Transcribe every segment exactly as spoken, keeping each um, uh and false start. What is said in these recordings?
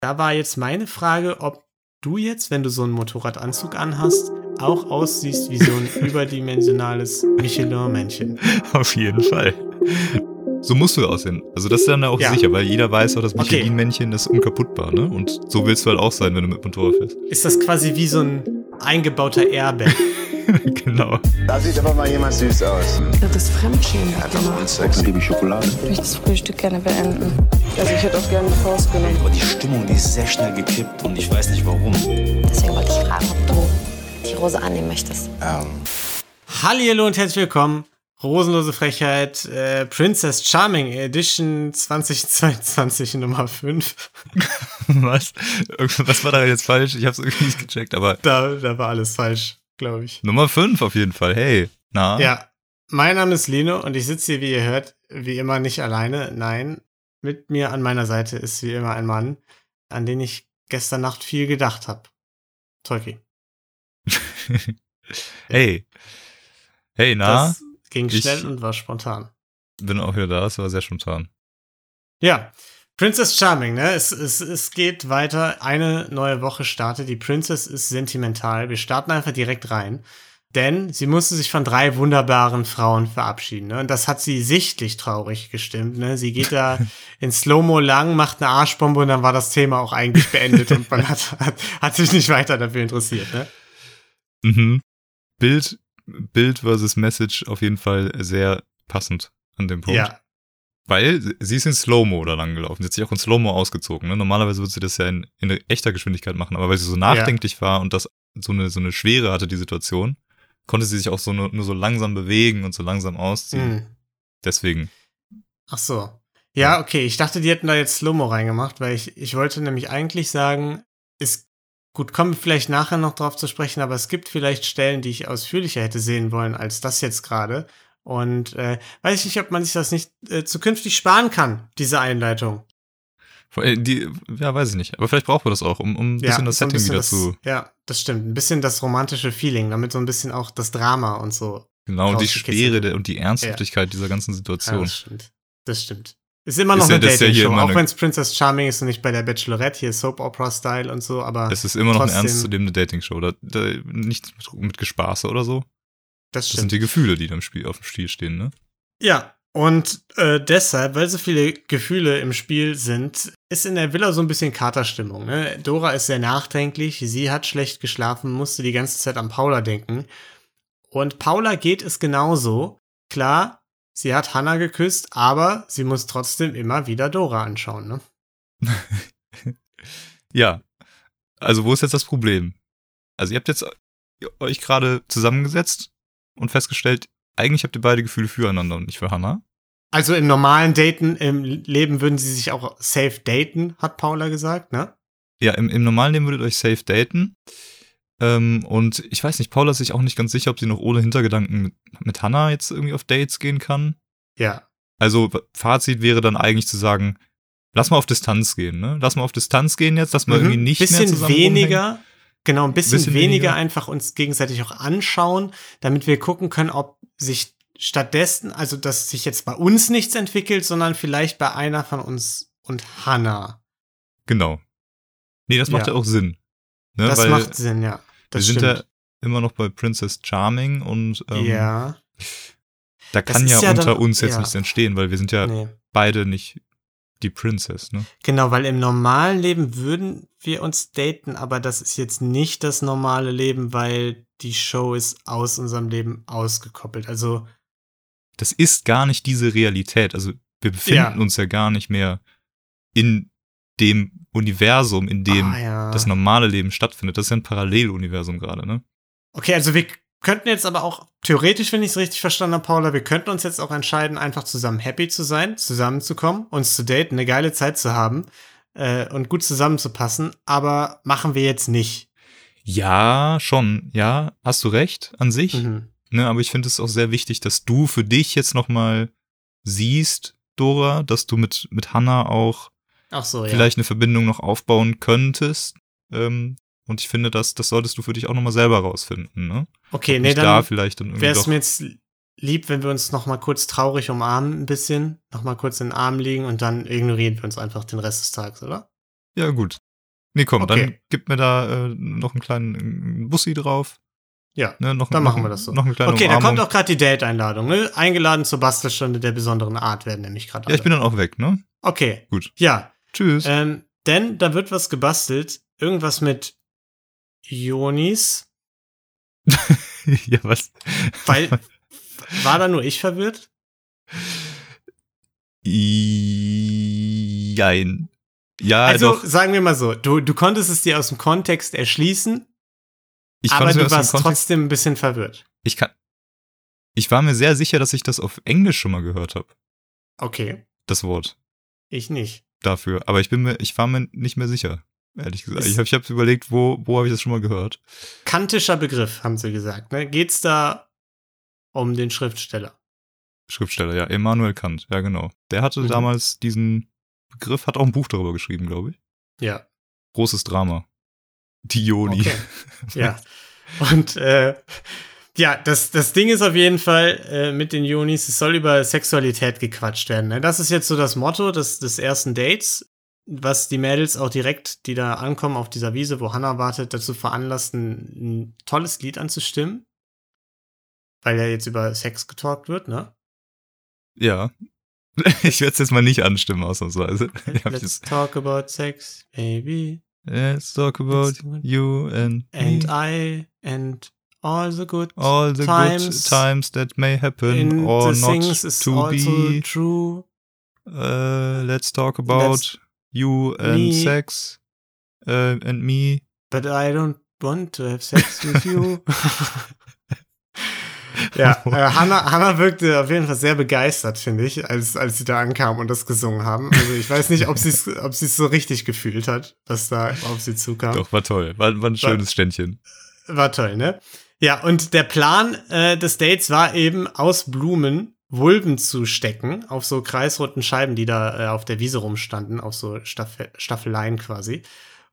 Da war jetzt meine Frage, ob du jetzt, wenn du so einen Motorradanzug anhast, auch aussiehst wie so ein überdimensionales Michelin-Männchen. Auf jeden Fall. So musst du aussehen. Also das ist dann auch Ja. sicher, weil jeder weiß auch, das Okay. Michelin-Männchen ist unkaputtbar, ne? Und so willst du halt auch sein, wenn du mit Motorrad fährst. Ist das quasi wie so ein eingebauter Airbag? Genau. Da sieht aber mal jemand süß aus. Das ist Fremdschämen. Sex, liebe Schokolade. Ich möchte das Frühstück gerne beenden. Also ich hätte auch gerne die Faust genommen. Aber die Stimmung, die ist sehr schnell gekippt und ich weiß nicht warum. Deswegen wollte ich fragen, ob du die Rose annehmen möchtest. Ähm, Hallihallo und herzlich willkommen. Rosenlose Frechheit, äh, Princess Charming Edition zweitausendzweiundzwanzig Nummer fünf. Was? Was war da jetzt falsch? Ich hab's irgendwie nicht gecheckt, aber Da, da war alles falsch, glaube ich. Nummer fünf auf jeden Fall. Hey, na? Ja, mein Name ist Lino und ich sitze hier, wie ihr hört, wie immer nicht alleine. Nein, mit mir an meiner Seite ist wie immer ein Mann, an den ich gestern Nacht viel gedacht habe. Tolki. Hey. Hey, na? Das ging Ich- schnell und war spontan. Bin auch wieder da, es war sehr spontan. Ja, Princess Charming, ne? Es, es, es geht weiter. Eine neue Woche startet. Die Princess ist sentimental. Wir starten einfach direkt rein. Denn sie musste sich von drei wunderbaren Frauen verabschieden. Ne? Und das hat sie sichtlich traurig gestimmt. Ne? Sie geht da in Slow-Mo lang, macht eine Arschbombe und dann war das Thema auch eigentlich beendet. Und man hat, hat, hat sich nicht weiter dafür interessiert. Ne? Mhm. Bild, Bild versus Message auf jeden Fall sehr passend an dem Punkt. Ja, Weil sie- sie ist in Slow-Mo da lang gelaufen. Sie hat sich auch in Slow-Mo ausgezogen. Ne? Normalerweise würde sie das ja in, in echter Geschwindigkeit machen, aber weil sie so nachdenklich war und das so eine, so eine Schwere hatte, die Situation, konnte sie sich auch so nur, nur so langsam bewegen und so langsam ausziehen. hm. Deswegen. Ach so. Ja, okay. Ich dachte, die hätten da jetzt Slow-Mo reingemacht, weil ich, ich wollte nämlich eigentlich sagen, es gut, kommen wir vielleicht nachher noch drauf zu sprechen, aber es gibt vielleicht Stellen, die ich ausführlicher hätte sehen wollen als das jetzt gerade. Und äh, weiß ich nicht, ob man sich das nicht äh, zukünftig sparen kann, diese Einleitung. Äh, Die, ja, weiß ich nicht. Aber vielleicht brauchen wir das auch, um, um ein bisschen das so ein Setting bisschen wieder das, zu. Ja, das stimmt. Ein bisschen das romantische Feeling, damit so ein bisschen auch das Drama und so. Genau, und die rausgekitzelt Schwere wird. der, und die Ernsthaftigkeit dieser ganzen Ja, Situation. das stimmt. Das stimmt. Ist immer noch Ist ja- eine das ist ja hier Dating-Show, immer auch eine- wenn es Princess Charming ist und nicht bei der Bachelorette, hier Soap-Opera-Style und so, aber Es ist immer noch eine trotzdem- ernstzunehmende Dating-Show. Da, da, nicht mit, mit Gespaße oder so. das Das stimmt. sind die Gefühle, die da im Spiel, auf dem Spiel stehen, ne? Ja, und äh, deshalb, weil so viele Gefühle im Spiel sind, ist in der Villa so ein bisschen Katerstimmung. Ne? Dora ist sehr nachdenklich, sie hat schlecht geschlafen, musste die ganze Zeit an Paula denken. Und Paula geht es genauso. Klar, sie hat Hannah geküsst, aber sie muss trotzdem immer wieder Dora anschauen. Ne? Ja. Also, wo ist jetzt das Problem? Also, ihr habt jetzt euch gerade zusammengesetzt und festgestellt, eigentlich habt ihr beide Gefühle füreinander und nicht für Hannah. Also im normalen Daten, im Leben würden sie sich auch safe daten, hat Paula gesagt, ne? Ja, im, im normalen Leben würdet ihr euch safe daten. Ähm, und ich weiß nicht, Paula ist sich auch nicht ganz sicher, ob sie noch ohne Hintergedanken mit, mit Hannah jetzt irgendwie auf Dates gehen kann. Ja. Also, Fazit wäre dann eigentlich zu sagen, lass mal auf Distanz gehen, ne? Lass mal auf Distanz gehen jetzt, dass wir irgendwie nicht mehr bisschen zusammen rumhängen. weniger, genau, ein bisschen, Bisschen weniger, weniger. einfach uns gegenseitig auch anschauen, damit wir gucken können, ob sich stattdessen, also dass sich jetzt bei uns nichts entwickelt, sondern vielleicht bei einer von uns und Hannah. Genau. Nee, das macht Ja. ja auch Sinn. Ne? Das Weil macht Sinn, ja. Das wir sind stimmt. ja immer noch bei Princess Charming und ähm, ja. da Das kann ist ja, ja unter dann- uns jetzt ja. nichts entstehen, weil wir sind ja Nee. beide nicht die Princess, ne? Genau, weil im normalen Leben würden wir uns daten, aber das ist jetzt nicht das normale Leben, weil die Show ist aus unserem Leben ausgekoppelt. Also Das ist gar nicht diese Realität. Also wir befinden Ja. uns ja gar nicht mehr in dem Universum, in dem ah, ja. das normale Leben stattfindet. Das ist ja ein Paralleluniversum gerade, ne? Okay, also wir könnten jetzt aber auch, theoretisch, wenn ich es richtig verstanden habe, Paula, wir könnten uns jetzt auch entscheiden, einfach zusammen happy zu sein, zusammenzukommen, uns zu daten, eine geile Zeit zu haben äh, und gut zusammenzupassen, aber machen wir jetzt nicht. Ja, schon. Ja, hast du recht an sich. Mhm. Ne, aber ich finde es auch sehr wichtig, dass du für dich jetzt nochmal siehst, Dora, dass du mit, mit Hannah auch Ach so, ja. vielleicht eine Verbindung noch aufbauen könntest. Ähm, und ich finde, das, das solltest du für dich auch nochmal selber rausfinden, ne? Okay, Ob nee, nicht da dann vielleicht dann irgendwie wäre es doch. mir jetzt lieb, wenn wir uns noch mal kurz traurig umarmen ein bisschen, noch mal kurz in den Arm liegen und dann ignorieren wir uns einfach den Rest des Tages, oder? Ja, gut. Nee, komm, Okay. dann gib mir da äh, noch einen kleinen Bussi drauf. Ja, Ne, noch, dann noch, machen wir das so. Noch eine kleine Okay, da Umarmung. kommt auch gerade die Date-Einladung, ne? Eingeladen zur Bastelstunde der besonderen Art werden nämlich gerade Ja, ich bin dann auch weg, ne? Okay, Gut. ja. Tschüss. Ähm, denn da wird was gebastelt. Irgendwas mit Ionis. ja, was? Weil, war da nur ich verwirrt? Jein. Ja, Also, doch. sagen wir mal so, du, du konntest es dir aus dem Kontext erschließen, Ich aber konnte mir du aus dem warst Kontext- trotzdem ein bisschen verwirrt. Ich kann. Ich war mir sehr sicher, dass ich das auf Englisch schon mal gehört habe. Okay, Das Wort ich nicht. dafür. Aber ich bin mir, ich war mir nicht mehr sicher. Ehrlich gesagt. Ist- Ich habe ich hab überlegt, wo, wo habe ich das schon mal gehört? Kantischer Begriff, haben sie gesagt. Ne? Geht's da um den Schriftsteller? Schriftsteller, ja, Immanuel Kant, ja genau. Der hatte Mhm. damals diesen Begriff, hat auch ein Buch darüber geschrieben, glaube ich. Ja. Großes Drama. Die Ioni. Okay. Ja. Und äh, ja, das, das Ding ist auf jeden Fall äh, mit den Ionis, es soll über Sexualität gequatscht werden. Ne? Das ist jetzt so das Motto des, des ersten Dates, was die Mädels auch direkt, die da ankommen auf dieser Wiese, wo Hannah wartet, dazu veranlasst, ein, ein tolles Lied anzustimmen. Weil ja jetzt über Sex getalkt wird, ne? Ja. Ich werde es jetzt mal nicht anstimmen, ausnahmsweise. Ich hab Let's jetzt- talk about sex, baby. Let's talk about Let's do it. you and, And me. I and all the good All the times good times that may happen in or the not things is to also be. true. Uh, let's talk about Let's- you and me. sex uh, and me. But I don't want to have sex with you. Ja, äh, Hannah, Hannah wirkte auf jeden Fall sehr begeistert, finde ich, als, als sie da ankamen und das gesungen haben. Also ich weiß nicht, ob sie es ob sie's so richtig gefühlt hat, was da auf sie zukam. Doch, war toll. War, war ein schönes Ständchen. War toll, ne? Ja, und der Plan äh, des Dates war eben, aus Blumen Vulven zu stecken, auf so kreisrunden Scheiben, die da äh, auf der Wiese rumstanden, auf so Staffel Staffeleien quasi.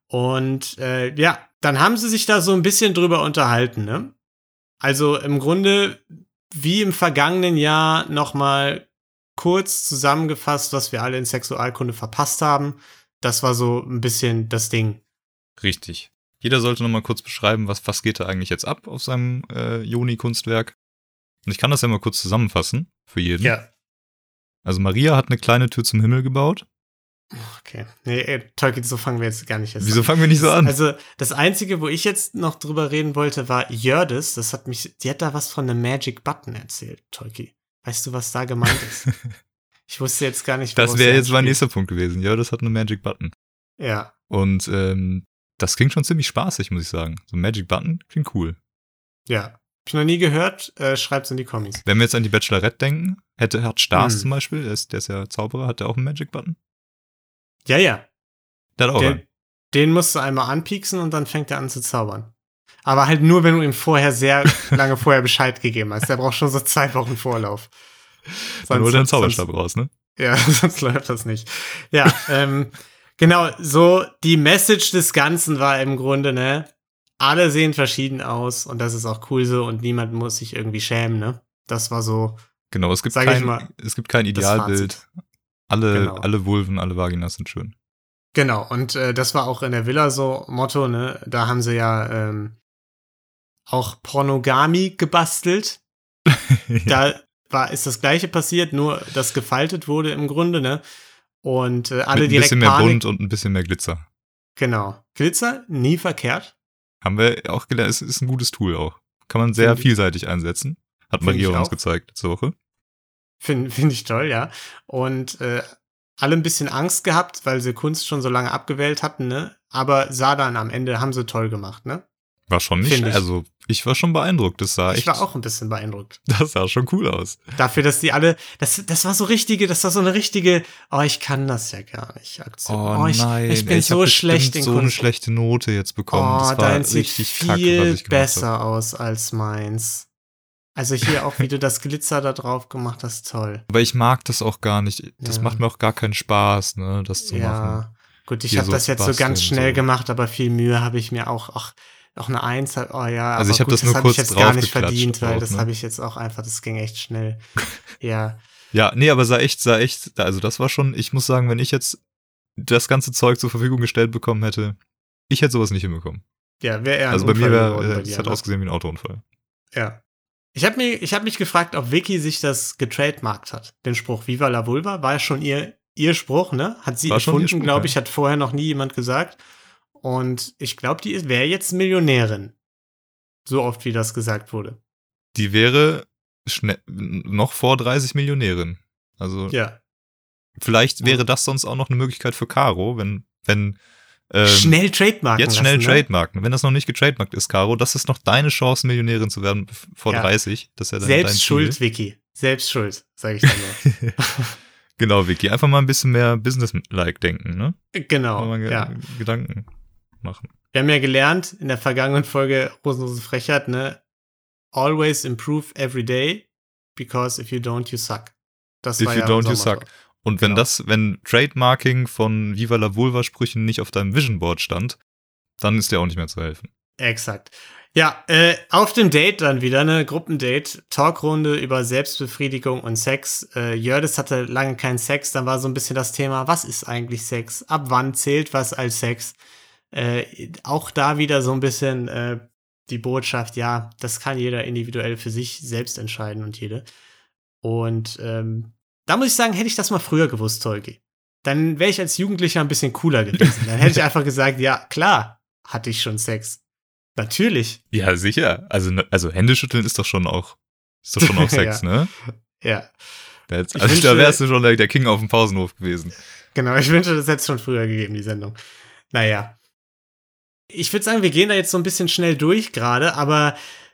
Und äh, ja, dann haben sie sich da so ein bisschen drüber unterhalten, ne? Also im Grunde wie im vergangenen Jahr nochmal kurz zusammengefasst, was wir alle in Sexualkunde verpasst haben. Das war so ein bisschen das Ding. Richtig. Jeder sollte noch mal kurz beschreiben, was, was geht da eigentlich jetzt ab auf seinem äh, Joni-Kunstwerk. Und ich kann das ja mal kurz zusammenfassen für jeden. Ja. Also Maria hat eine kleine Tür zum Himmel gebaut. Okay. Nee, ey, Tolkien, so fangen wir jetzt gar nicht erst Wieso an. fangen wir nicht so an? Also, das Einzige, wo ich jetzt noch drüber reden wollte, war Jördis. Das hat mich, die hat da was von einem Magic Button erzählt, Tolki. Weißt du, was da gemeint ist? Ich wusste jetzt gar nicht, Das woraus wäre er jetzt mein spielt. nächster Punkt gewesen. Ja, das hat eine Magic Button. Ja. Und ähm, das klingt schon ziemlich spaßig, muss ich sagen. So ein Magic Button klingt cool. Ja. Hab ich noch nie gehört. Äh, schreibt's in die Kommis. Wenn wir jetzt an die Bachelorette denken, hätte hat Stars Hm. zum Beispiel, der ist, der ist ja Zauberer, hat der auch einen Magic Button? Ja, ja. Der hat auch Den, einen. den musst du einmal anpieksen und dann fängt er an zu zaubern. Aber halt nur, wenn du ihm vorher sehr lange vorher Bescheid gegeben hast. Der braucht schon so zwei Wochen Vorlauf. Dann holt er einen sonst- Zauberstab raus, ne? Ja, sonst läuft das nicht. Ja, ähm, genau, so die Message des Ganzen war im Grunde, ne, alle sehen verschieden aus und das ist auch cool so und niemand muss sich irgendwie schämen, ne? Das war so, Genau, es gibt Sag ich kein, mal, es gibt kein das Idealbild. Fazit. Alle, Genau. alle Vulven, alle Vaginas sind schön. Genau, und äh, das war auch in der Villa so Motto, ne? Da haben sie ja ähm, auch Pornogami gebastelt. Da war, ist das Gleiche passiert, nur das gefaltet wurde im Grunde, ne? Und äh, alle Mit ein direkt bisschen mehr Panik. bunt und ein bisschen mehr Glitzer. Genau. Glitzer, nie verkehrt. Haben wir auch gelernt, es ist ein gutes Tool auch. Kann man sehr Find ich- vielseitig einsetzen. Hat Find Maria ich uns auch. gezeigt letzte Woche. Finde find ich toll, ja. Und äh, alle ein bisschen Angst gehabt, weil sie Kunst schon so lange abgewählt hatten, ne? Aber sah dann am Ende, haben sie toll gemacht, ne? War schon nicht, Find ich. also ich war schon beeindruckt. Das sah Ich echt, war auch ein bisschen beeindruckt. das sah schon cool aus. Dafür, dass die alle, das, das war so richtige, das war so eine richtige, oh, ich kann das ja gar nicht. Aktion. ich, ich bin ey, so hab schlecht bestimmt in so eine Kunst. schlechte Note jetzt bekommen. Oh, das war dein sieht richtig kacke, was viel ich gemacht besser hab. aus als meins. Also hier auch, wie du das Glitzer da drauf gemacht hast, toll. Aber ich mag das auch gar nicht. Das Ja. macht mir auch gar keinen Spaß, ne, das zu machen. Ja, gut, ich Hier habe so das jetzt so basteln ganz und schnell so. gemacht, aber viel Mühe habe ich mir auch, ach, auch eine Eins, halt, oh ja, Also aber ich hab gut, das nur hab kurz ich jetzt gar nicht draufgeklatscht verdient, weil drauf, das ne? habe ich jetzt auch einfach, das ging echt schnell. Ja, Ja, nee, aber sah echt, sah echt, also das war schon, ich muss sagen, wenn ich jetzt das ganze Zeug zur Verfügung gestellt bekommen hätte, ich hätte sowas nicht hinbekommen. Ja, wäre eher ein Also bei Unfall mir geworden wäre, bei es dir, hat ne? ausgesehen wie ein Autounfall. Ja. Ich habe mir, ich hab mich gefragt, ob Vicky sich das getrademarkt hat. Den Spruch Viva la Vulva war ja schon ihr, ihr Spruch, ne? Hat sie War schon ihr erfunden, Spruch, glaube ja. ich, hat vorher noch nie jemand gesagt. Und ich glaube, die wäre jetzt Millionärin. So oft, wie das gesagt wurde. Die wäre schnell, noch vor dreißig Millionärin. Also Ja. vielleicht wäre das sonst auch noch eine Möglichkeit für Caro, wenn, wenn ähm, Schnell trademarken jetzt schnell lassen, ne? trademarken. Wenn das noch nicht getrademarkt ist, Caro, das ist noch deine Chance, Millionärin zu werden vor Ja. dreißig. Das ist ja dann Selbst dein schuld, Ziel. Vicky. Selbst schuld, sage ich dann nur. Genau, Vicky. Einfach mal ein bisschen mehr Business-like denken, ne? Genau, Mal ge- ja. Gedanken machen. Wir haben ja gelernt in der vergangenen Folge Rosenlose Frechheit, ne? Always improve every day, because if you don't, you suck. Das If war you ja don't, unser you suck. Motto. Und wenn Genau. das, wenn Trademarking von Viva la Vulva-Sprüchen nicht auf deinem Vision Board stand, dann ist dir auch nicht mehr zu helfen. Exakt. Ja, äh, auf dem Date dann wieder, ne, Gruppendate, Talkrunde über Selbstbefriedigung und Sex. Äh, Jördis hatte lange keinen Sex, dann war so ein bisschen das Thema, was ist eigentlich Sex? Ab wann zählt was als Sex? Äh, auch da wieder so ein bisschen äh, die Botschaft, ja, das kann jeder individuell für sich selbst entscheiden und jede. Und ähm, da muss ich sagen, hätte ich das mal früher gewusst, Tolki, dann wäre ich als Jugendlicher ein bisschen cooler gewesen. Dann hätte ich einfach gesagt, ja, klar, hatte ich schon Sex. Natürlich. Ja, sicher. Also, also Händeschütteln ist doch schon auch, ist doch schon auch Sex, Ja. ne? Ja, Da, hätt's- Ich also, wünsche- da wärst du schon der, der King auf dem Pausenhof gewesen. genau. Ich wünsche, das hätte es schon früher gegeben, die Sendung. Naja. Ich würde sagen, wir gehen da jetzt so ein bisschen schnell durch gerade, aber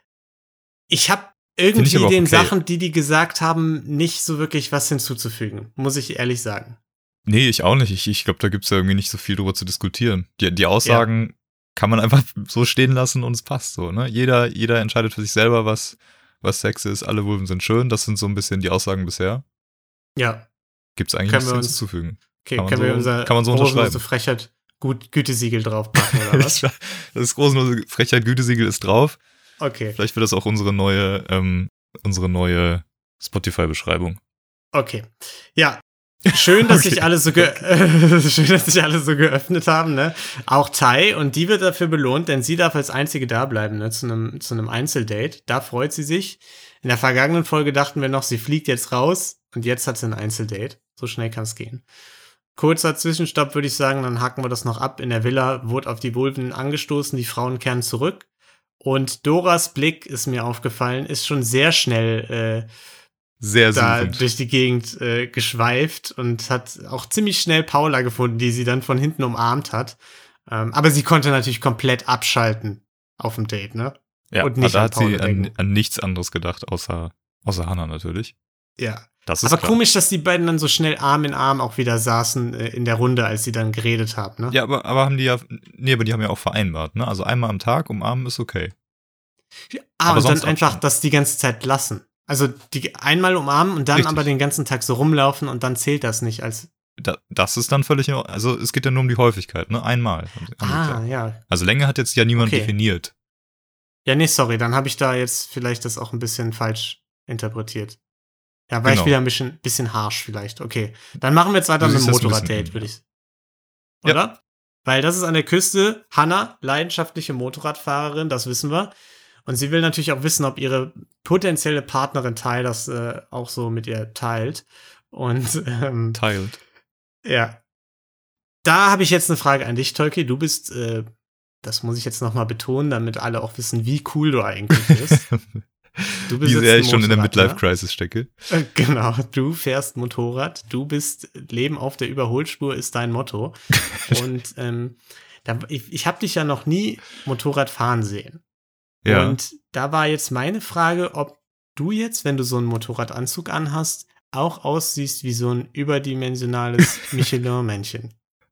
ich habe Finde ich irgendwie aber auch den okay. Sachen, die die gesagt haben, nicht so wirklich was hinzuzufügen, muss ich ehrlich sagen. Nee, ich auch nicht. Ich, ich glaube, da gibt's ja irgendwie nicht so viel drüber zu diskutieren. Die, die Aussagen kann man einfach so stehen lassen und es passt so, ne? Jeder, jeder entscheidet für sich selber, was, was Sex ist. Alle Vulven sind schön. Das sind so ein bisschen die Aussagen bisher. Ja, Gibt's eigentlich Können nichts wir uns- hinzuzufügen. okay, Kann man können wir so- unser kann man so Rosenlose unterschreiben. Frechheit gut Gütesiegel draufpacken oder was? Das große Frechheit Gütesiegel ist drauf. Okay, Vielleicht wird das auch unsere neue, ähm, unsere neue Spotify-Beschreibung. okay. Ja, schön, dass Okay. sich alle so ge äh, schön, dass sich alle so geöffnet haben, ne? Auch Tai, und die wird dafür belohnt, denn sie darf als einzige da bleiben, ne? Zu einem zu einem Einzeldate. Da freut sie sich. In der vergangenen Folge dachten wir noch, sie fliegt jetzt raus, und jetzt hat sie ein Einzeldate. So schnell kann es gehen. Kurzer Zwischenstopp, würde ich sagen, dann haken wir das noch ab. In der Villa wurde auf die Vulven angestoßen, die Frauen kehren zurück. Und Doras Blick, ist mir aufgefallen, ist schon sehr schnell äh, Sehr da suchend. durch die Gegend äh, geschweift und hat auch ziemlich schnell Paula gefunden, die sie dann von hinten umarmt hat. Ähm, aber sie konnte natürlich komplett abschalten auf dem Date, ne? Ja, und nicht da an hat sie Paula an, denken. an nichts anderes gedacht, außer, außer Hannah natürlich. Ja. Das ist Aber klar. komisch, dass die beiden dann so schnell Arm in Arm auch wieder saßen äh, in der Runde, als sie dann geredet haben, ne? Ja, aber, aber haben die ja, nee, aber die haben ja auch vereinbart, ne? Also einmal am Tag umarmen ist okay. Ah, aber und dann sonst einfach Abstand. das die ganze Zeit lassen. Also die einmal umarmen und dann Richtig. aber den ganzen Tag so rumlaufen und dann zählt das nicht als. Da, das ist dann völlig, in Ordnung. Also es geht ja nur um die Häufigkeit, ne? Einmal. haben sie- haben sie Ah, gesagt. ja. Also Länge hat jetzt ja niemand Okay. definiert. Ja, nee, sorry, dann habe ich da jetzt vielleicht das auch ein bisschen falsch interpretiert. Ja, war ich Genau. wieder ein bisschen, bisschen harsh vielleicht. Okay, dann machen wir jetzt weiter Du mit dem siehst das ein Motorraddate, bisschen, würde ich. Ja. Oder? Weil das ist an der Küste. Hannah, leidenschaftliche Motorradfahrerin, das wissen wir. Und sie will natürlich auch wissen, ob ihre potenzielle Partnerin Tai das äh, auch so mit ihr teilt. Und ähm, Teilt. ja. Da habe ich jetzt eine Frage an dich, Tolki. Du bist, äh, das muss ich jetzt noch mal betonen, damit alle auch wissen, wie cool du eigentlich bist. Du Wie besitzt sehr ein ich schon in der Motorrad, ne? Midlife-Crisis stecke. Äh, Genau, du fährst Motorrad, du bist, Leben auf der Überholspur ist dein Motto. Und ähm, da, ich, ich habe dich ja noch nie Motorrad fahren sehen. Ja. Und da war jetzt meine Frage, ob du jetzt, wenn du so einen Motorradanzug anhast, auch aussiehst wie so ein überdimensionales Michelin-Männchen.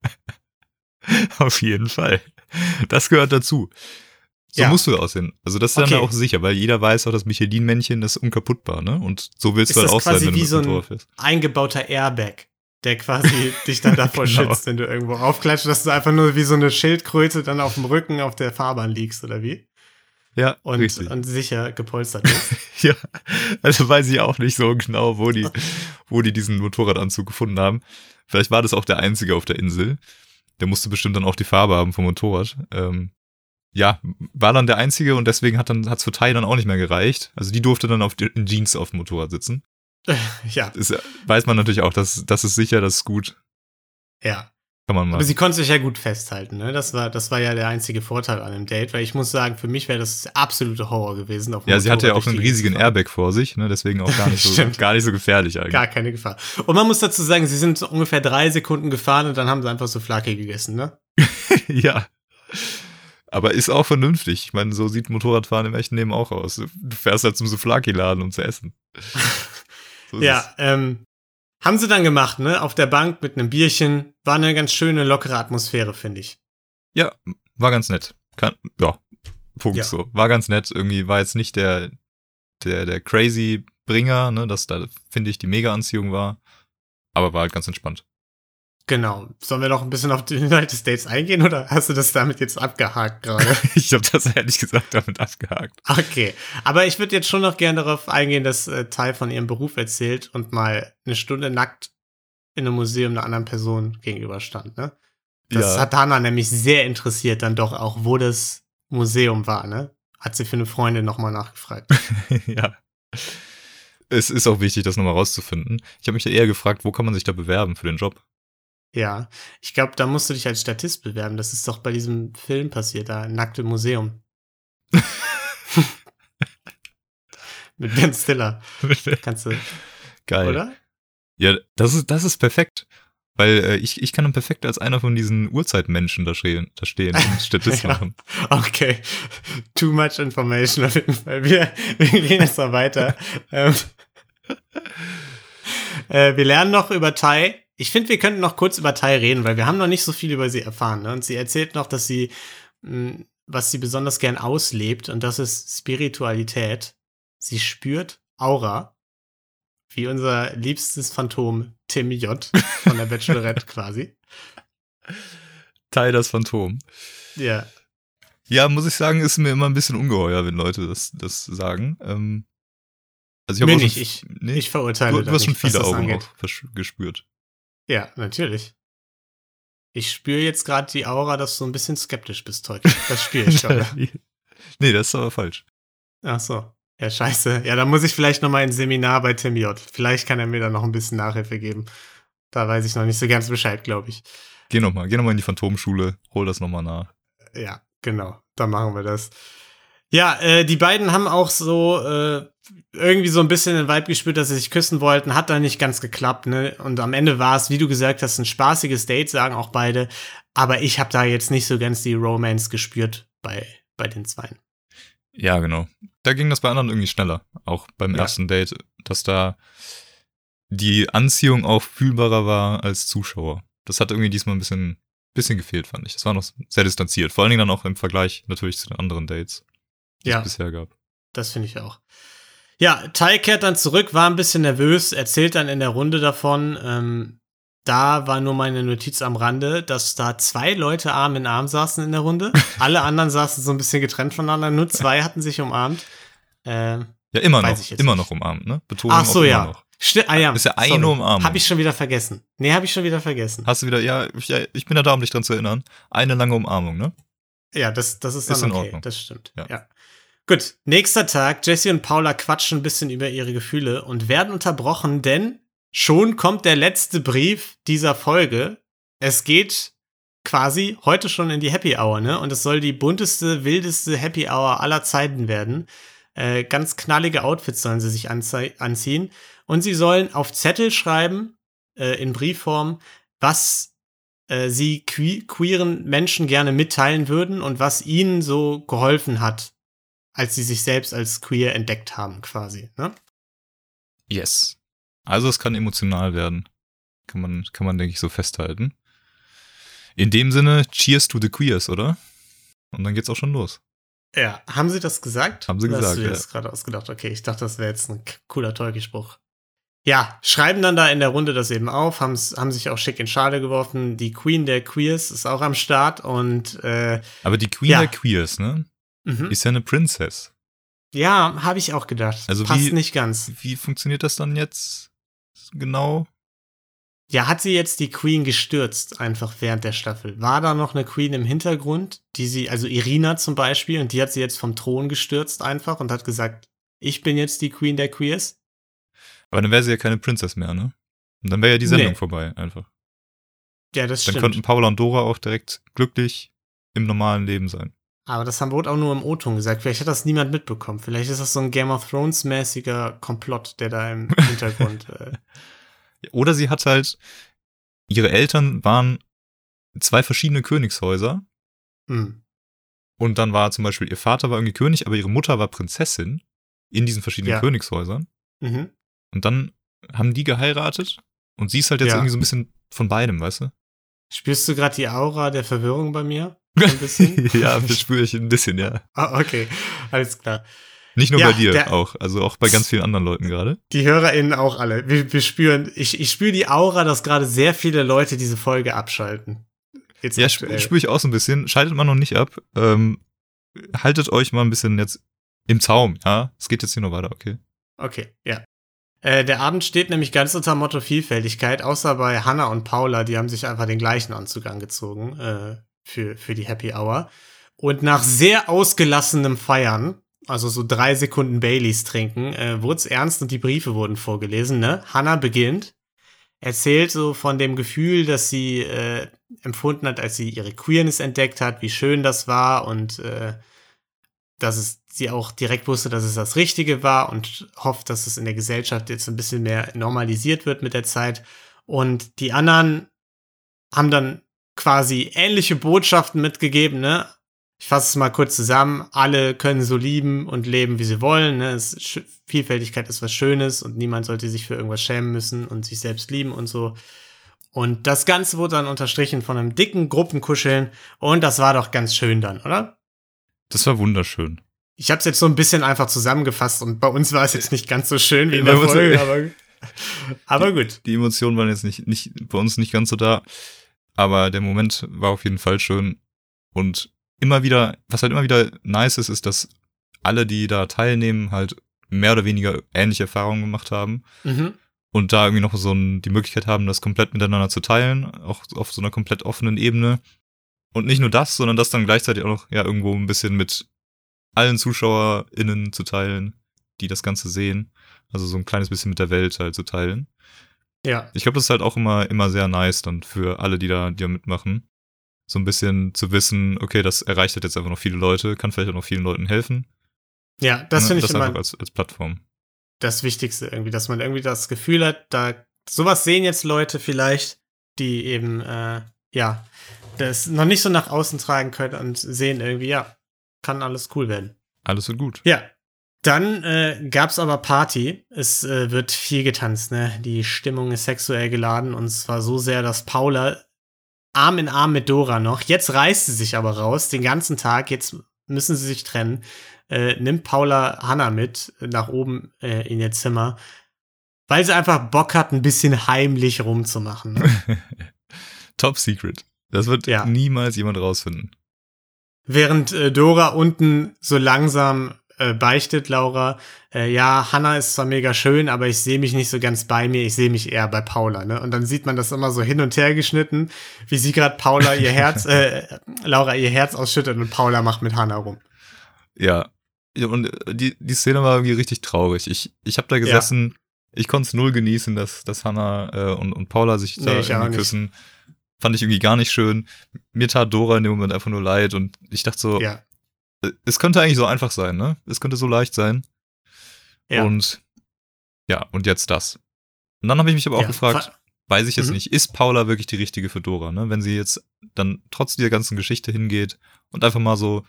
Auf jeden Fall. Das gehört dazu. So Ja. musst du aussehen. Also das ist dann Okay. auch sicher, weil jeder weiß auch, das Michelin-Männchen ist unkaputtbar, ne? Und so willst Ist du halt das auch sein, quasi wenn du wie mit so ein Motorrad fährst. eingebauter Airbag, der quasi dich dann davor Genau. schützt, wenn du irgendwo raufklatscht, dass du einfach nur wie so eine Schildkröte dann auf dem Rücken auf der Fahrbahn liegst, oder wie? Ja, Und, richtig. und sicher gepolstert bist. Ja, also weiß ich auch nicht so genau, wo die, wo die diesen Motorradanzug gefunden haben. Vielleicht war das auch der einzige auf der Insel. Der musste bestimmt dann auch die Farbe haben vom Motorrad. Ähm, ja, war dann der Einzige und deswegen hat dann hat's für Tai dann auch nicht mehr gereicht. Also die durfte dann auf die, in Jeans auf dem Motorrad sitzen. Ja. Das weiß man natürlich auch, das, das ist sicher, das ist gut. Ja. Kann man machen. Aber sie konnte sich ja gut festhalten, ne? Das war, das war ja der einzige Vorteil an dem Date, weil ich muss sagen, für mich wäre das der absolute Horror gewesen. Auf dem ja, sie hatte ja auch durch einen die riesigen Gegend zu fahren. Airbag vor sich, ne? Deswegen auch gar nicht, so, gar nicht so gefährlich eigentlich. Gar keine Gefahr. Und man muss dazu sagen, sie sind so ungefähr drei Sekunden gefahren und dann haben sie einfach so Flake gegessen, ne? Ja. Aber ist auch vernünftig. Ich meine, so sieht Motorradfahren im echten Leben auch aus. Du fährst halt zum Souflaki-Laden, um zu essen. So ist Ja, es. ähm, haben sie dann gemacht, ne? Auf der Bank mit einem Bierchen. War eine ganz schöne, lockere Atmosphäre, finde ich. Ja, war ganz nett. Kann, ja, Punkt Ja. so. War ganz nett. Irgendwie war jetzt nicht der, der, der crazy Bringer, ne? Dass da, finde ich, die Mega-Anziehung war. Aber war halt ganz entspannt. Genau. Sollen wir noch ein bisschen auf die Inhalte des Dates eingehen oder hast du das damit jetzt abgehakt gerade? Ich habe das ehrlich gesagt damit abgehakt. Okay. Aber ich würde jetzt schon noch gerne darauf eingehen, dass äh, Tai von ihrem Beruf erzählt und mal eine Stunde nackt in einem Museum einer anderen Person gegenüberstand, ne? Das Ja. hat Hannah nämlich sehr interessiert, dann doch auch, wo das Museum war, ne? Hat sie für eine Freundin nochmal nachgefragt. Ja. Es ist auch wichtig, das nochmal rauszufinden. Ich habe mich ja eher gefragt, wo kann man sich da bewerben für den Job? Ja, ich glaube, da musst du dich als Statist bewerben. Das ist doch bei diesem Film passiert, da Nackt im Museum. Mit Ben Stiller. Kannst du, Geil. oder? Ja, das ist, das ist perfekt. Weil äh, ich, ich kann dann perfekt als einer von diesen Urzeitmenschen da stehen, da stehen und Statist Ja. machen. Okay. Too much information auf jeden Fall. Wir, wir gehen jetzt mal weiter. ähm, äh, wir lernen noch über Tai. Ich finde, wir könnten noch kurz über Tai reden, weil wir haben noch nicht so viel über sie erfahren. Ne? Und sie erzählt noch, dass sie, mh, was sie besonders gern auslebt, und das ist Spiritualität. Sie spürt Aura, wie unser liebstes Phantom Tim J. von der Bachelorette quasi. Tai das Phantom. Ja. Ja, muss ich sagen, ist mir immer ein bisschen ungeheuer, wenn Leute das, das sagen. Ähm, also ich habe Mir auch schon, nicht, ich, nee, ich verurteile du, da du hast schon nicht, was viele das Augen angeht. auch versch- gespürt. Ja, natürlich. Ich spüre jetzt gerade die Aura, dass du ein bisschen skeptisch bist heute. Das spüre ich gerade. Nee, das ist aber falsch. Ach so. Ja, scheiße. Ja, dann muss ich vielleicht noch mal ein Seminar bei Tim J. Vielleicht kann er mir da noch ein bisschen Nachhilfe geben. Da weiß ich noch nicht so ganz Bescheid, glaube ich. Geh nochmal, geh nochmal in die Phantomschule, hol das nochmal nach. Ja, genau. Dann machen wir das. Ja, äh, die beiden haben auch so äh, irgendwie so ein bisschen den Vibe gespürt, dass sie sich küssen wollten. Hat dann nicht ganz geklappt, ne? Und am Ende war es, wie du gesagt hast, ein spaßiges Date, sagen auch beide. Aber ich habe da jetzt nicht so ganz die Romance gespürt bei, bei den Zweien. Ja, genau. Da ging das bei anderen irgendwie schneller. Auch beim Ja. ersten Date, dass da die Anziehung auch fühlbarer war als Zuschauer. Das hat irgendwie diesmal ein bisschen, bisschen gefehlt, fand ich. Das war noch sehr distanziert. Vor allen Dingen dann auch im Vergleich natürlich zu den anderen Dates, die Ja. es bisher gab. Das finde ich auch. Ja, Tai kehrt dann zurück, war ein bisschen nervös, erzählt dann in der Runde davon. Ähm, da war nur meine Notiz am Rande, dass da zwei Leute Arm in Arm saßen in der Runde. Alle anderen saßen so ein bisschen getrennt voneinander. Nur zwei hatten sich umarmt. Ähm, Ja, immer Weiß noch. ich jetzt Immer nicht. noch umarmt, ne? Betonung ach so, auf immer ja. noch. Sti- ah, ja. Ist ja eine Umarmung. Habe ich schon wieder vergessen. Nee, habe ich schon wieder vergessen. Hast du wieder, ja ich, ja, ich bin ja da, um dich dran zu erinnern. Eine lange Umarmung, ne? Ja, das, das ist dann Ist in okay. Ordnung. Das stimmt. Ja. Ja. Gut, nächster Tag. Jessie und Paula quatschen ein bisschen über ihre Gefühle und werden unterbrochen, denn schon kommt der letzte Brief dieser Folge. Es geht quasi heute schon in die Happy Hour, ne? Und es soll die bunteste, wildeste Happy Hour aller Zeiten werden. Äh, ganz knallige Outfits sollen sie sich anzie- anziehen. Und sie sollen auf Zettel schreiben, äh, in Briefform, was äh, sie que- queeren Menschen gerne mitteilen würden und was ihnen so geholfen hat, als sie sich selbst als queer entdeckt haben, quasi, ne? Yes. Also es kann emotional werden. Kann man, kann man, denke ich, so festhalten. In dem Sinne, cheers to the queers, oder? Und dann geht's auch schon los. Ja, haben sie das gesagt? Haben sie Oder gesagt, hast du dir ja. das gerade ausgedacht? Okay, ich dachte, das wäre jetzt ein k- cooler Tolki-Spruch. Ja, schreiben dann da in der Runde das eben auf, haben's, haben sich auch schick in Schale geworfen. Die Queen der Queers ist auch am Start und äh, Aber die Queen Ja. der Queers, ne? mhm. Ist ja eine Princess. ja, habe ich auch gedacht. Also Passt wie- nicht ganz. Wie funktioniert das dann jetzt genau? Ja, hat sie jetzt die Queen gestürzt, einfach während der Staffel? War da noch eine Queen im Hintergrund, die sie, also Irina zum Beispiel, und die hat sie jetzt vom Thron gestürzt einfach und hat gesagt, ich bin jetzt die Queen der Queers? Aber dann wäre sie ja keine Princess mehr, ne? Und dann wäre ja die Sendung Nee. vorbei, einfach. Ja, das Dann stimmt. könnten Paula und Dora auch direkt glücklich im normalen Leben sein. Aber das haben wurde auch nur im O-Ton gesagt. Vielleicht hat das niemand mitbekommen. Vielleicht ist das so ein Game of Thrones-mäßiger Komplott, der da im Hintergrund. äh, Oder sie hat halt, ihre Eltern waren zwei verschiedene Königshäuser hm. und dann war zum Beispiel, ihr Vater war irgendwie König, aber ihre Mutter war Prinzessin in diesen verschiedenen Ja. Königshäusern. Mhm. Und dann haben die geheiratet und sie ist halt jetzt Ja. irgendwie so ein bisschen von beidem, weißt du? Spürst du gerade die Aura der Verwirrung bei mir? Ein bisschen? Ja, das spüre ich ein bisschen, ja. Ah, okay, alles klar. Nicht nur Ja, bei dir, der- auch. Also auch bei ganz vielen anderen Leuten gerade. Die HörerInnen auch alle. Wir, wir spüren, ich, ich spüre die Aura, dass gerade sehr viele Leute diese Folge abschalten. Jetzt Ja, aktuell. sp- spüre ich auch so ein bisschen. Schaltet mal noch nicht ab. Ähm, haltet euch mal ein bisschen jetzt im Zaum, ja? Es geht jetzt hier noch weiter, okay? Okay, ja. Äh, der Abend steht nämlich ganz unter Motto Vielfältigkeit, außer bei Hannah und Paula, die haben sich einfach den gleichen Anzug angezogen äh, für, für die Happy Hour. Und nach sehr ausgelassenem Feiern, also so drei Sekunden Baileys trinken, äh, wurde es ernst und die Briefe wurden vorgelesen, ne? Hannah beginnt, erzählt so von dem Gefühl, das sie äh, empfunden hat, als sie ihre Queerness entdeckt hat, wie schön das war und äh, dass es sie auch direkt wusste, dass es das Richtige war und hofft, dass es in der Gesellschaft jetzt ein bisschen mehr normalisiert wird mit der Zeit. Und die anderen haben dann quasi ähnliche Botschaften mitgegeben, ne? Ich fasse es mal kurz zusammen. Alle können so lieben und leben, wie sie wollen. Ne? Es, Sch- Vielfältigkeit ist was Schönes und niemand sollte sich für irgendwas schämen müssen und sich selbst lieben und so. Und das Ganze wurde dann unterstrichen von einem dicken Gruppenkuscheln und das war doch ganz schön dann, oder? Das war wunderschön. Ich habe es jetzt so ein bisschen einfach zusammengefasst und bei uns war es jetzt nicht ganz so schön wie in Bei der uns- Folge, aber, aber gut. Die Emotionen waren jetzt nicht, nicht bei uns nicht ganz so da, aber der Moment war auf jeden Fall schön. Und immer wieder, was halt immer wieder nice ist, ist, dass alle, die da teilnehmen, halt mehr oder weniger ähnliche Erfahrungen gemacht haben Mhm. und da irgendwie noch so ein, die Möglichkeit haben, das komplett miteinander zu teilen, auch auf so einer komplett offenen Ebene. Und nicht nur das, sondern das dann gleichzeitig auch noch ja irgendwo ein bisschen mit allen ZuschauerInnen zu teilen, die das Ganze sehen. Also so ein kleines bisschen mit der Welt halt zu teilen. Ja, Ich glaube, das ist halt auch immer, immer sehr nice dann für alle, die da, die da mitmachen. So ein bisschen zu wissen, okay, das erreicht halt jetzt einfach noch viele Leute, kann vielleicht auch noch vielen Leuten helfen. ja, das Ne, finde ich das immer einfach als, als Plattform. das Wichtigste irgendwie, dass man irgendwie das Gefühl hat, da sowas sehen jetzt Leute vielleicht, die eben, äh, ja, das noch nicht so nach außen tragen können und sehen irgendwie, ja, kann alles cool werden. Alles wird gut. Ja. Dann äh, gab's aber Party. Es äh, wird viel getanzt, ne? Die Stimmung ist sexuell geladen und zwar so sehr, dass Paula Arm in Arm mit Dora noch, jetzt reißt sie sich aber raus, den ganzen Tag, jetzt müssen sie sich trennen, äh, nimmt Paula Hannah mit nach oben äh, in ihr Zimmer, weil sie einfach Bock hat, ein bisschen heimlich rumzumachen. Ne? Top Secret. Das wird Ja. niemals jemand rausfinden. Während äh, Dora unten so langsam äh, beichtet, Laura, äh, ja, Hannah ist zwar mega schön, aber ich sehe mich nicht so ganz bei mir, ich sehe mich eher bei Paula, ne? Und dann sieht man das immer so hin und her geschnitten, wie sie gerade Paula ihr Herz, äh, Laura ihr Herz ausschüttet und Paula macht mit Hannah rum. Ja. Ja, und die, die Szene war irgendwie richtig traurig. Ich, ich habe da gesessen, ich konnte es null genießen, dass, dass Hannah äh, und, und Paula sich da Nee, ich auch irgendwie nicht. küssen. Fand ich irgendwie gar nicht schön. Mir tat Dora in dem Moment einfach nur leid und ich dachte so, Ja, äh, es könnte eigentlich so einfach sein, ne? Es könnte so leicht sein. ja. Und ja, und jetzt das. Und dann habe ich mich aber auch Ja, gefragt, fa- weiß ich jetzt Mhm. nicht, ist Paula wirklich die richtige für Dora, ne? Wenn sie jetzt dann trotz dieser ganzen Geschichte hingeht und einfach mal so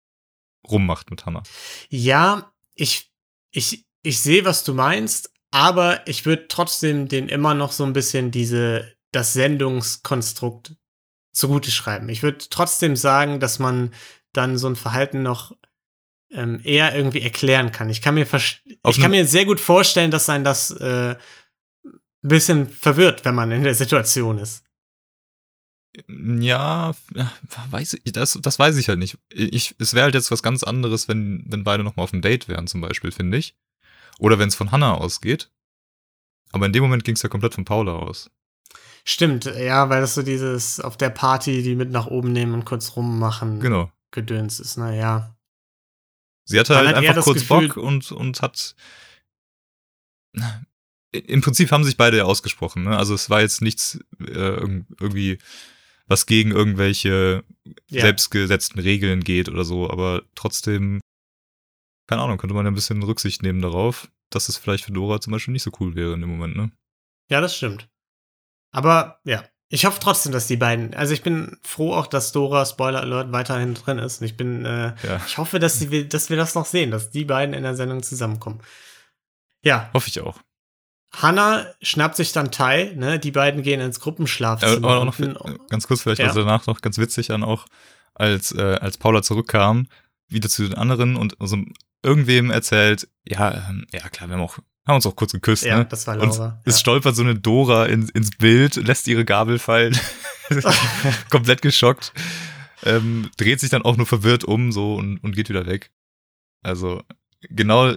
rummacht mit Hannah. Ja, ich, ich, ich sehe, was du meinst, aber ich würde trotzdem den immer noch so ein bisschen diese, das Sendungskonstrukt zugute schreiben. Ich würde trotzdem sagen, dass man dann so ein Verhalten noch ähm, eher irgendwie erklären kann. Ich kann mir vers- Auf ich kann einem- mir sehr gut vorstellen, dass einen das äh, ein bisschen verwirrt, wenn man in der Situation ist. Ja, ja, weiß ich, das, das weiß ich halt nicht. Ich, es wäre halt jetzt was ganz anderes, wenn, wenn beide nochmal auf dem Date wären, zum Beispiel, finde ich. Oder wenn es von Hannah ausgeht. Aber in dem Moment ging es ja komplett von Paula aus. Stimmt, ja, weil das so dieses auf der Party, die mit nach oben nehmen und kurz rummachen, Genau. Gedöns ist, naja. Sie hatte Man halt hat eher einfach das kurz Gefühl- Bock und, und hat. Im Prinzip haben sich beide ja ausgesprochen, ne? Also es war jetzt nichts äh, irg- irgendwie, was gegen irgendwelche Ja. selbstgesetzten Regeln geht oder so, aber trotzdem, keine Ahnung, könnte man ja ein bisschen Rücksicht nehmen darauf, dass es vielleicht für Dora zum Beispiel nicht so cool wäre in dem Moment, ne? Ja, das stimmt. Aber ja, ich hoffe trotzdem, dass die beiden, also ich bin froh auch, dass Dora, Spoiler Alert, weiterhin drin ist. Und ich bin, äh, Ja. ich hoffe, dass, die, dass wir das noch sehen, dass die beiden in der Sendung zusammenkommen. Ja, Hoffe ich auch. Hannah schnappt sich dann Tai, ne? Die beiden gehen ins Äh, Gruppenschlafzimmer. aber noch, unten. äh, ganz kurz vielleicht, Ja. also danach noch ganz witzig an auch, als, äh, als Paula zurückkam, wieder zu den anderen und so irgendwem erzählt, ja, ähm, ja klar, wir haben auch, haben uns auch kurz geküsst, Ja, ne? das war Und Laura. es Ja. stolpert so eine Dora in, ins Bild, lässt ihre Gabel fallen, komplett geschockt, ähm, dreht sich dann auch nur verwirrt um so und, und geht wieder weg. Also genau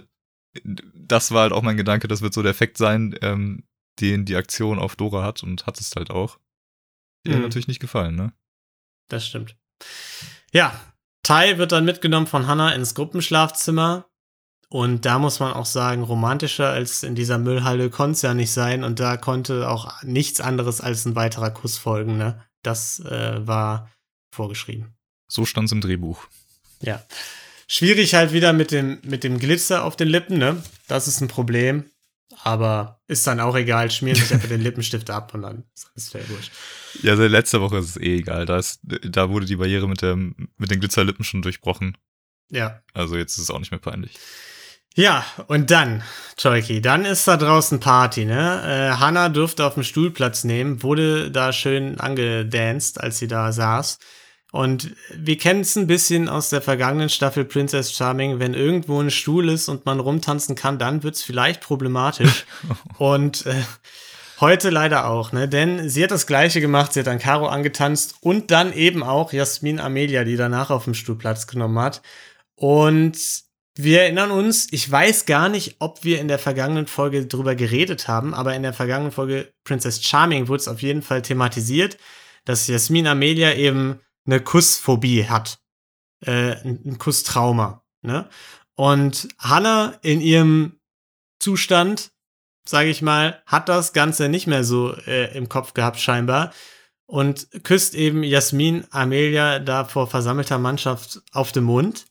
das war halt auch mein Gedanke, das wird so der Effekt sein, ähm, den die Aktion auf Dora hat und hat es halt auch. Ihr Mhm. natürlich nicht gefallen, ne? Das stimmt. Ja, Tai wird dann mitgenommen von Hannah ins Gruppenschlafzimmer. Und da muss man auch sagen, romantischer als in dieser Müllhalde konnte es ja nicht sein. Und da konnte auch nichts anderes als ein weiterer Kuss folgen. Ne? Das äh, war vorgeschrieben. So stand's im Drehbuch. Ja. Schwierig halt wieder mit dem, mit dem Glitzer auf den Lippen. Ne? Das ist ein Problem. Aber ist dann auch egal. Schmieren sich einfach den Lippenstift ab und dann ist alles fair wurscht. Ja, also letzte Woche ist es eh egal. Da, ist, da wurde die Barriere mit, der, mit den Glitzerlippen schon durchbrochen. Ja. Also jetzt ist es auch nicht mehr peinlich. Ja, und dann, Choiki, dann ist da draußen Party, ne? Äh, Hannah durfte auf dem Stuhl Platz nehmen, wurde da schön angedanced, als sie da saß. Und wir kennen es ein bisschen aus der vergangenen Staffel Princess Charming, wenn irgendwo ein Stuhl ist und man rumtanzen kann, dann wird's vielleicht problematisch. Und äh, heute leider auch, ne? Denn sie hat das Gleiche gemacht, sie hat an Caro angetanzt und dann eben auch Jasmin Amelia, die danach auf dem Stuhl Platz genommen hat. Und wir erinnern uns, ich weiß gar nicht, ob wir in der vergangenen Folge drüber geredet haben, aber in der vergangenen Folge Princess Charming wurde es auf jeden Fall thematisiert, dass Jasmin Amelia eben eine Kussphobie hat. Äh, ein, ein Kusstrauma. Ne? Und Hannah in ihrem Zustand, sage ich mal, hat das Ganze nicht mehr so äh, im Kopf gehabt scheinbar und küsst eben Jasmin Amelia da vor versammelter Mannschaft auf den Mund.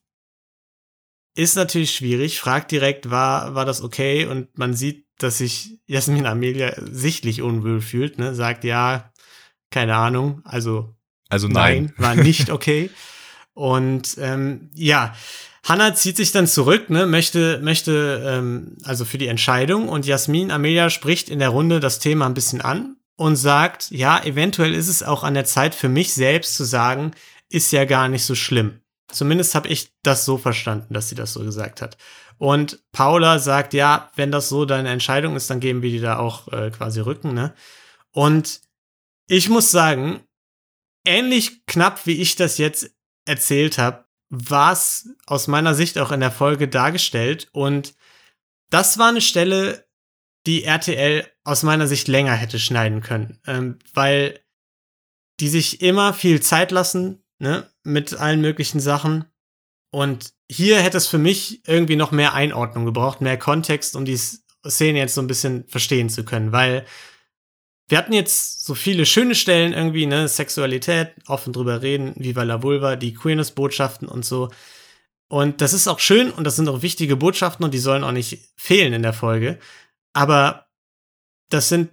Ist natürlich schwierig, fragt direkt, war, war das okay? Und man sieht, dass sich Jasmin Amelia sichtlich unwohl fühlt, ne? Sagt, ja, keine Ahnung, also, Also nein. nein, war nicht okay. Und ähm, ja, Hannah zieht sich dann zurück, ne? möchte, möchte ähm, also für die Entscheidung. Und Jasmin Amelia spricht in der Runde das Thema ein bisschen an und sagt, ja, eventuell ist es auch an der Zeit für mich selbst zu sagen, ist ja gar nicht so schlimm. Zumindest habe ich das so verstanden, dass sie das so gesagt hat. Und Paula sagt, ja, wenn das so deine Entscheidung ist, dann geben wir dir da auch äh, quasi Rücken, ne? Und ich muss sagen, ähnlich knapp, wie ich das jetzt erzählt habe, war es aus meiner Sicht auch in der Folge dargestellt. Und das war eine Stelle, die R T L aus meiner Sicht länger hätte schneiden können. Ähm, weil die sich immer viel Zeit lassen, ne, mit allen möglichen Sachen. Und hier hätte es für mich irgendwie noch mehr Einordnung gebraucht, mehr Kontext, um die Szene jetzt so ein bisschen verstehen zu können. Weil wir hatten jetzt so viele schöne Stellen irgendwie, ne, Sexualität, offen drüber reden, Viva la Vulva, die Queerness-Botschaften und so. Und das ist auch schön und das sind auch wichtige Botschaften und die sollen auch nicht fehlen in der Folge. Aber das sind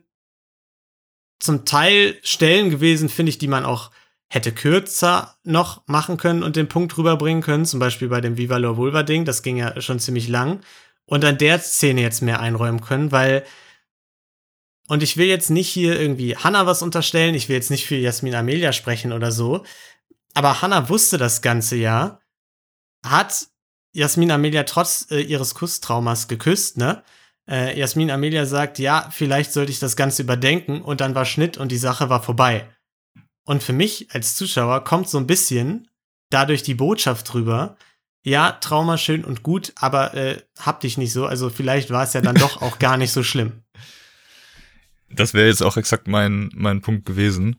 zum Teil Stellen gewesen, finde ich, die man auch hätte kürzer noch machen können und den Punkt rüberbringen können. Zum Beispiel bei dem Viva la Vulva-Ding, das ging ja schon ziemlich lang. Und an der Szene jetzt mehr einräumen können, weil und ich will jetzt nicht hier irgendwie Hannah was unterstellen, ich will jetzt nicht für Jasmin Amelia sprechen oder so, aber Hannah wusste das ganze ja, hat Jasmin Amelia trotz äh, ihres Kusstraumas geküsst, ne? Äh, Jasmin Amelia sagt, ja, vielleicht sollte ich das Ganze überdenken und dann war Schnitt und die Sache war vorbei. Und für mich als Zuschauer kommt so ein bisschen dadurch die Botschaft drüber, ja, Trauma schön und gut, aber äh, hab dich nicht so, also vielleicht war es ja dann doch auch gar nicht so schlimm. Das wäre jetzt auch exakt mein, mein Punkt gewesen.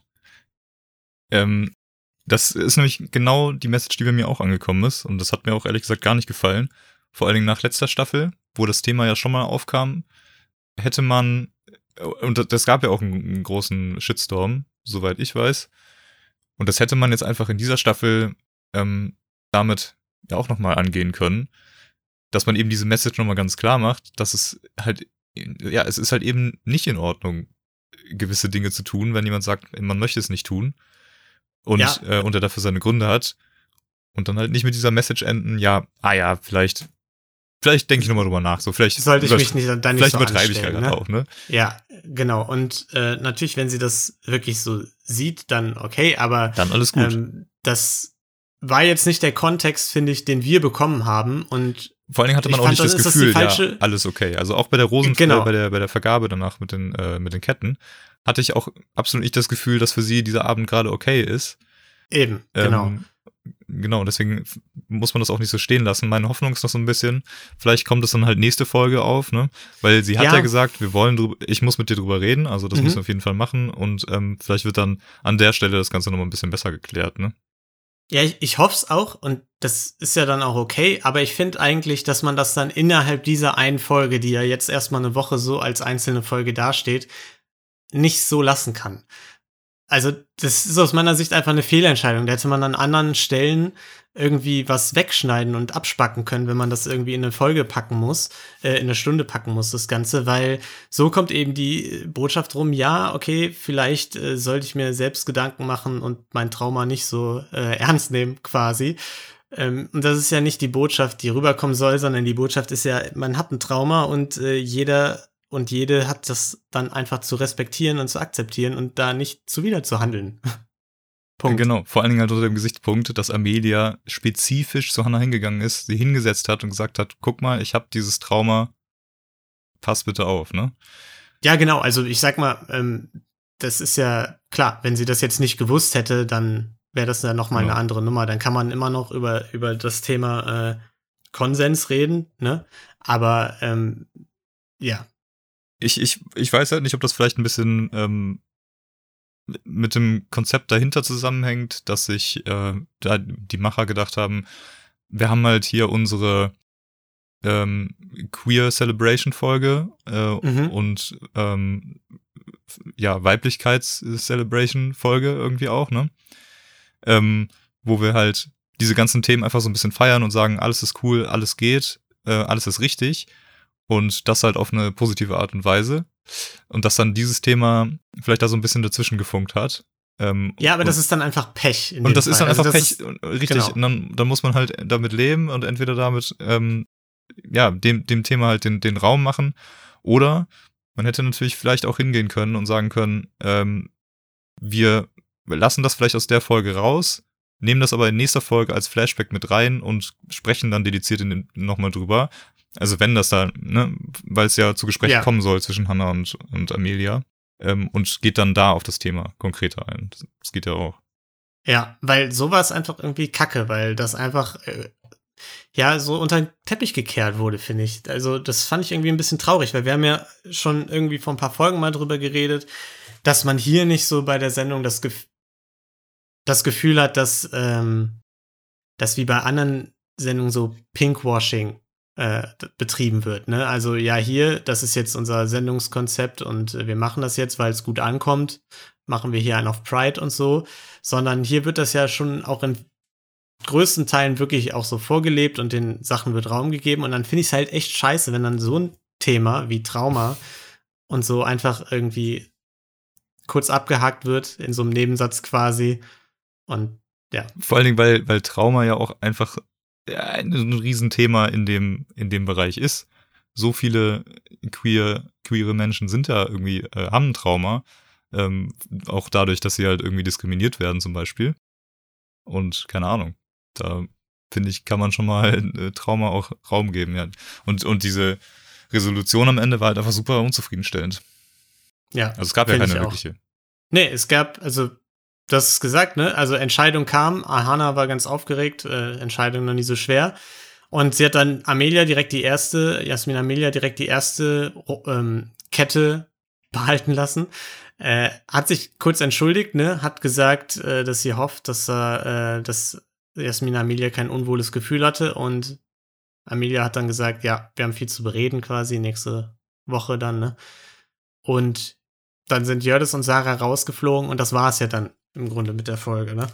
Ähm, das ist nämlich genau die Message, die bei mir auch angekommen ist. Und das hat mir auch ehrlich gesagt gar nicht gefallen. Vor allen Dingen nach letzter Staffel, wo das Thema ja schon mal aufkam, hätte man, und das gab ja auch einen, einen großen Shitstorm, soweit ich weiß. Und das hätte man jetzt einfach in dieser Staffel ähm, damit ja auch nochmal angehen können, dass man eben diese Message nochmal ganz klar macht, dass es halt, ja, es ist halt eben nicht in Ordnung, gewisse Dinge zu tun, wenn jemand sagt, man möchte es nicht tun und, ja. äh, und er dafür seine Gründe hat und dann halt nicht mit dieser Message enden, ja, ah ja, vielleicht Vielleicht denke ich nochmal drüber nach. So, vielleicht sollte ich mich nicht, dann nicht vielleicht so übertreibe ich anstellen, gerade ne? auch, ne? Ja, genau. Und äh, natürlich, wenn sie das wirklich so sieht, dann okay, aber dann alles gut. Ähm, das war jetzt nicht der Kontext, finde ich, den wir bekommen haben. Und vor allen Dingen hatte man auch fand, nicht das, das Gefühl, das ja, alles okay. Also auch bei der Rosen, genau. äh, bei der bei der Vergabe danach mit den äh, mit den Ketten hatte ich auch absolut nicht das Gefühl, dass für sie dieser Abend gerade okay ist. Eben, genau. Ähm, Genau, deswegen muss man das auch nicht so stehen lassen. Meine Hoffnung ist noch so ein bisschen, vielleicht kommt es dann halt nächste Folge auf, ne? Weil sie hat ja, ja gesagt, wir wollen drüber, ich muss mit dir drüber reden, also das mhm. müssen wir auf jeden Fall machen und ähm, vielleicht wird dann an der Stelle das Ganze nochmal ein bisschen besser geklärt, ne? Ja, ich, ich hoffe es auch und das ist ja dann auch okay, aber ich finde eigentlich, dass man das dann innerhalb dieser einen Folge, die ja jetzt erstmal eine Woche so als einzelne Folge dasteht, nicht so lassen kann. Also das ist aus meiner Sicht einfach eine Fehlentscheidung. Da hätte man an anderen Stellen irgendwie was wegschneiden und abspacken können, wenn man das irgendwie in eine Folge packen muss, äh, in eine Stunde packen muss, das Ganze, weil so kommt eben die Botschaft rum, ja, okay, vielleicht äh, sollte ich mir selbst Gedanken machen und mein Trauma nicht so äh, ernst nehmen, quasi. Ähm, und das ist ja nicht die Botschaft, die rüberkommen soll, sondern die Botschaft ist ja, man hat ein Trauma und äh, jeder und jede hat das dann einfach zu respektieren und zu akzeptieren und da nicht zuwider zu handeln. Punkt. Genau, vor allen Dingen halt unter dem Gesichtspunkt, dass Amelia spezifisch zu Hannah hingegangen ist, sie hingesetzt hat und gesagt hat, guck mal, ich habe dieses Trauma, pass bitte auf, ne? Ja, genau, also ich sag mal, ähm, das ist ja klar, wenn sie das jetzt nicht gewusst hätte, dann wäre das ja nochmal genau. eine andere Nummer. Dann kann man immer noch über, über das Thema äh, Konsens reden, ne? Aber ähm, ja. Ich, ich, ich weiß halt nicht, ob das vielleicht ein bisschen ähm, mit dem Konzept dahinter zusammenhängt, dass sich äh, da die Macher gedacht haben, wir haben halt hier unsere ähm, Queer Celebration Folge äh, mhm. und ähm, ja, Weiblichkeits-Celebration Folge irgendwie auch, ne? Ähm, wo wir halt diese ganzen Themen einfach so ein bisschen feiern und sagen, alles ist cool, alles geht, äh, alles ist richtig. Und das halt auf eine positive Art und Weise. Und dass dann dieses Thema vielleicht da so ein bisschen dazwischen gefunkt hat. Ähm, ja, aber und, das ist dann einfach Pech. In und das Fall. ist dann einfach also Pech, ist, richtig. Genau. Und dann, dann muss man halt damit leben und entweder damit, ähm, ja, dem, dem Thema halt den, den Raum machen. Oder man hätte natürlich vielleicht auch hingehen können und sagen können, ähm, wir lassen das vielleicht aus der Folge raus, nehmen das aber in nächster Folge als Flashback mit rein und sprechen dann dediziert nochmal drüber. Also wenn das da, ne, weil es ja zu Gesprächen ja. kommen soll zwischen Hannah und, und Amelia ähm, und geht dann da auf das Thema konkreter ein. Das, das geht ja auch. Ja, weil sowas einfach irgendwie kacke, weil das einfach äh, ja so unter den Teppich gekehrt wurde, finde ich. Also das fand ich irgendwie ein bisschen traurig, weil wir haben ja schon irgendwie vor ein paar Folgen mal drüber geredet, dass man hier nicht so bei der Sendung das, Gef- das Gefühl hat, dass, ähm, dass wie bei anderen Sendungen so Pinkwashing Äh, betrieben wird, ne? Also ja, hier, das ist jetzt unser Sendungskonzept und äh, wir machen das jetzt, weil es gut ankommt, machen wir hier einen auf Pride und so, sondern hier wird das ja schon auch in größten Teilen wirklich auch so vorgelebt und den Sachen wird Raum gegeben und dann finde ich es halt echt scheiße, wenn dann so ein Thema wie Trauma und so einfach irgendwie kurz abgehakt wird in so einem Nebensatz quasi und ja. Vor allen Dingen, weil, weil Trauma ja auch einfach ein, ein Riesenthema in dem, in dem Bereich ist. So viele queer, queere Menschen sind ja irgendwie, äh, haben ein Trauma. Ähm, auch dadurch, dass sie halt irgendwie diskriminiert werden zum Beispiel. Und keine Ahnung, da finde ich, kann man schon mal äh, Trauma auch Raum geben. Ja. Und, und diese Resolution am Ende war halt einfach super unzufriedenstellend. Ja. Also es gab ja keine wirkliche. Nee, es gab, also du hast es gesagt, ne? Also Entscheidung kam, Hannah war ganz aufgeregt, äh, Entscheidung noch nicht so schwer. Und sie hat dann Amelia direkt die erste, Jasmin Amelia direkt die erste ähm, Kette behalten lassen. Äh, hat sich kurz entschuldigt, ne? Hat gesagt, äh, dass sie hofft, dass er, äh, dass Jasmina Amelia kein unwohles Gefühl hatte, und Amelia hat dann gesagt, ja, wir haben viel zu bereden quasi, nächste Woche dann, ne? Und dann sind Jördis und Sarah rausgeflogen und das war es ja dann im Grunde mit der Folge, ne?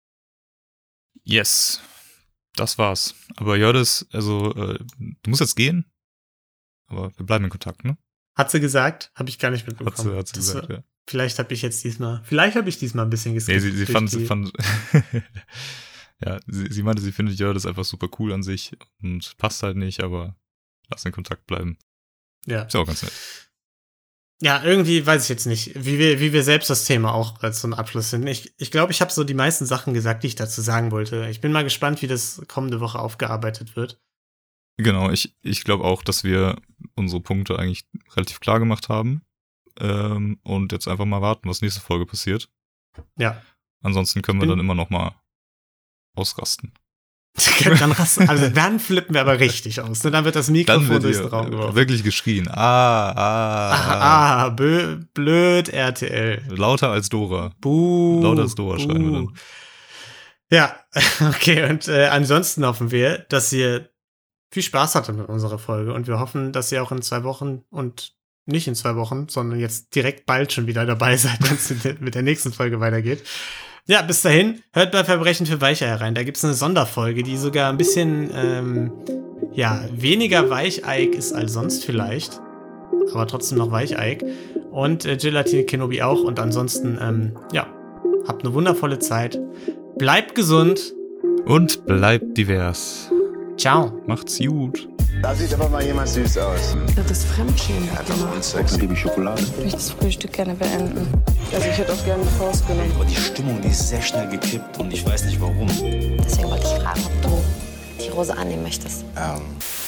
Yes, das war's. Aber Jördis, also, äh, du musst jetzt gehen, aber wir bleiben in Kontakt, ne? Hat sie gesagt? Habe ich gar nicht mitbekommen. Hat sie, hat sie Das gesagt, war, ja. Vielleicht habe ich jetzt diesmal, vielleicht habe ich diesmal ein bisschen geskippt. Nee, sie, sie durch fand, die- sie fand, ja, sie, sie meinte, sie findet Jördis einfach super cool an sich und passt halt nicht, aber lass in Kontakt bleiben. Ja. Ist ja auch ganz nett. Ja, irgendwie weiß ich jetzt nicht, wie wir, wie wir selbst das Thema auch als zum Abschluss finden. Ich ich, glaube, ich habe so die meisten Sachen gesagt, die ich dazu sagen wollte. Ich bin mal gespannt, wie das kommende Woche aufgearbeitet wird. Genau, ich, ich glaube auch, dass wir unsere Punkte eigentlich relativ klar gemacht haben. Ähm, und jetzt einfach mal warten, was nächste Folge passiert. Ja. Ansonsten können wir Bin- dann immer noch mal ausrasten. dann, rasten, also dann flippen wir aber richtig aus. Ne? Dann wird das Dann Mikrofon wird durchs hier Raum geworfen. wirklich geschrien. Ah, ah, Ah, ah bö, blöd R T L. Lauter als Dora. Buh. Lauter als Dora schreien wir buh. dann. Ja, okay. Und äh, ansonsten hoffen wir, dass ihr viel Spaß hattet mit unserer Folge. Und wir hoffen, dass ihr auch in zwei Wochen und nicht in zwei Wochen, sondern jetzt direkt bald schon wieder dabei seid, wenn es mit der nächsten Folge weitergeht. Ja, bis dahin, hört bei Verbrechen für Weiche herein. Da gibt's eine Sonderfolge, die sogar ein bisschen, ähm, ja, weniger Weicheig ist als sonst vielleicht. Aber trotzdem noch Weicheig. Und äh, Gelatine Kenobi auch. Und ansonsten, ähm, ja, habt eine wundervolle Zeit. Bleibt gesund. Und bleibt divers. Ciao. Macht's gut. Da sieht aber mal jemand süß aus. Das ist Fremdschämen. Dann gebe ich Schokolade. Ich möchte das Frühstück gerne beenden. Also ich hätte auch gerne die Faust genommen. Aber die Stimmung, die ist sehr schnell gekippt und ich weiß nicht warum. Deswegen wollte ich fragen, ob du die Rose annehmen möchtest. Ähm,